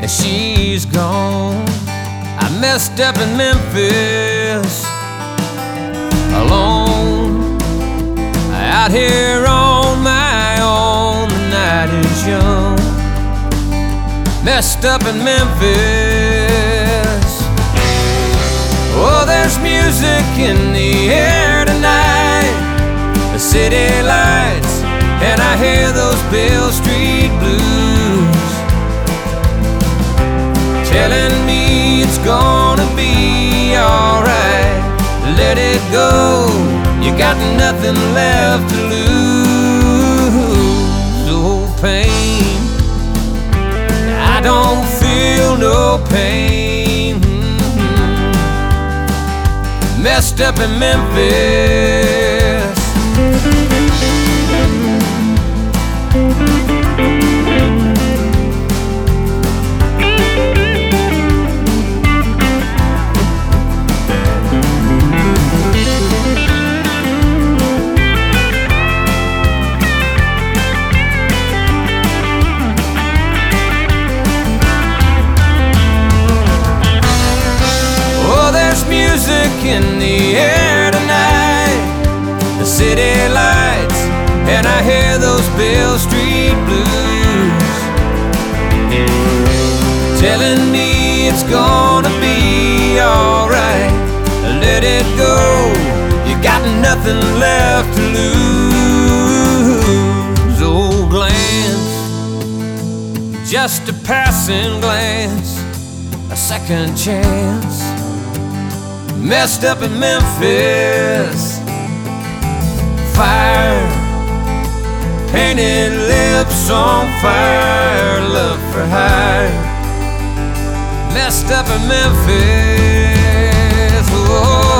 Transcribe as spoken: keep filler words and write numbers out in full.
and she's gone. I messed up in Memphis, alone, out here on my own. The night is young. Messed up in Memphis. Oh, there's music in the air tonight, the city lights, and I hear those Beale Street blues telling me it's gonna be alright. Let it go, you got nothing left to lose. Oh, pain, I don't feel no pain. Messed up in Memphis. Music in the air tonight, the city lights, and I hear those Beale Street blues telling me it's gonna be alright. Let it go, you got nothing left to lose. Oh, glance, just a passing glance, a second chance. Messed up in Memphis. Fire, painted lips on fire, love for hire. Messed up in Memphis. Whoa.